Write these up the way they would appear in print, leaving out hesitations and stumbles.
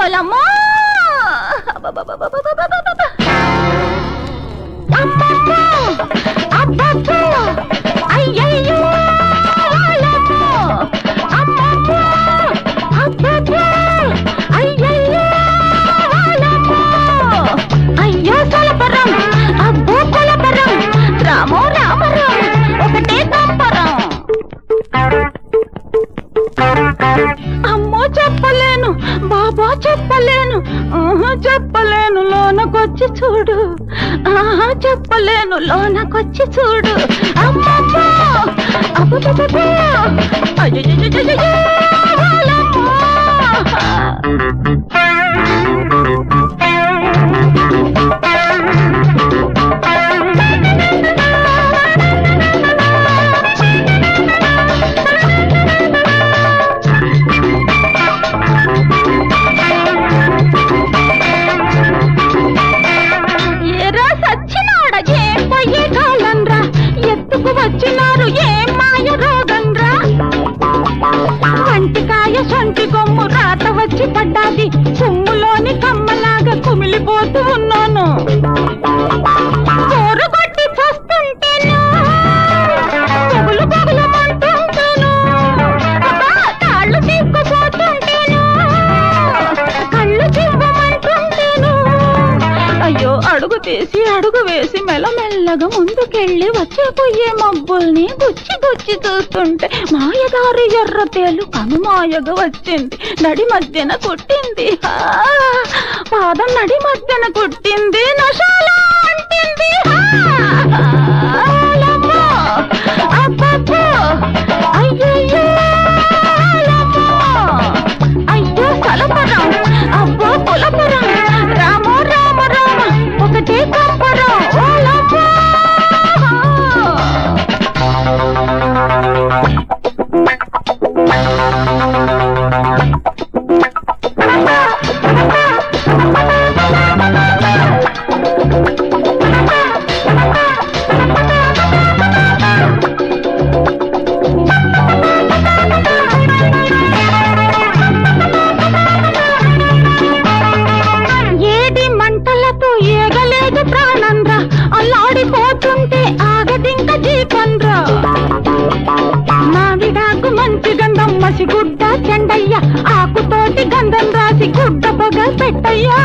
ఓలమ్మో అమ్మమ్మో అబ్బబ్బో అయ్యయ్యో ఓలమ్మో అమ్మమ్మో అబ్బబ్బో అయ్యయ్యో ఓలమ్మో అయ్యో సలపరం అబ్బో కొలపరం రామో రామరం ఒకటే తంపరం అమ్మో చెప్పలేను బాబా చెప్పలేను చెప్పలేను లోనకొచ్చి చూడు చెప్పలేను లోనకొచ్చి చూడు అమ్మమ్మో అబ్బబ్బో అయ్యయ్యో వచ్చినారు ఏం మాయ రోగంరా వంటికాయ సొంటి కొమ్ము రాత వచ్చి పడ్డాది కొమ్ములోని కమ్మలాగా కుమిలిపోతూ ఉన్నాను కూరగొట్టి చూస్తుంటేను పొగులు పొగులమంటుంటేను కాళ్ళు తీసుకుపోతుంటేను కళ్ళు చివ్వమంటుంటేను అయ్యో అడుగు తీసి అడుగు వేసి మెల్లమెల్లగా ముందుకెళ్ళి వచ్చేపోయే మబ్బుల్ని గుచ్చి గుచ్చి చూస్తుంటే మాయదారి ఎర్ర తేలు కనుమాయగా వచ్చింది నడి మధ్యన కుట్టింది పాదం నడి మధ్యన కుట్టింది నశాలా అంటింది అబ్బబ్బో అయ్యయ్యో అయ్యో సలపరం అబ్బో కులపరం రామో రామ రామ ఒకటే కంపరం ఓలమ్మో ఏడి మంటలతో ఏగలేదు ప్రాణంరా అల్లాడిపోతుంటే ఆగదింక జీపన్రా మావిడాకు మంచి గంధం మసిగుడ్డ చెండయ్య ఆకుతోటి గంధం రాసి గుడ్డ పొగ పెట్టయ్యా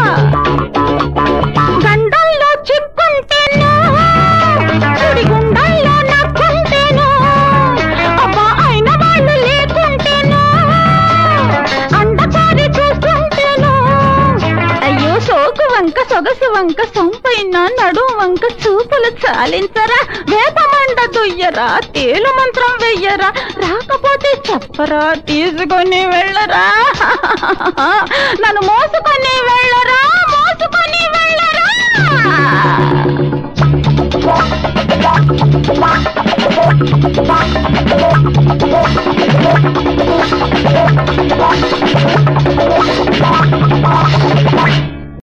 గండంలో చిక్కుంటేను గుండల్లో నక్కుంటేను అబ్బా అయిన వాళ్ళు లేకుంటేను అండకారి చూస్తుంటేను అయ్యో సోకు వంక సొగసు వంక సొంపైన నడు వంక చూపులు చాలించరా వేపమండ దుయ్యరా తేలు మంత్రం వెయ్యరా రాకపోతే చెప్పరా తీసుకొని వెళ్ళరా నన్ను మోసుకొని వెళ్ళరా మోసుకొని వెళ్ళరా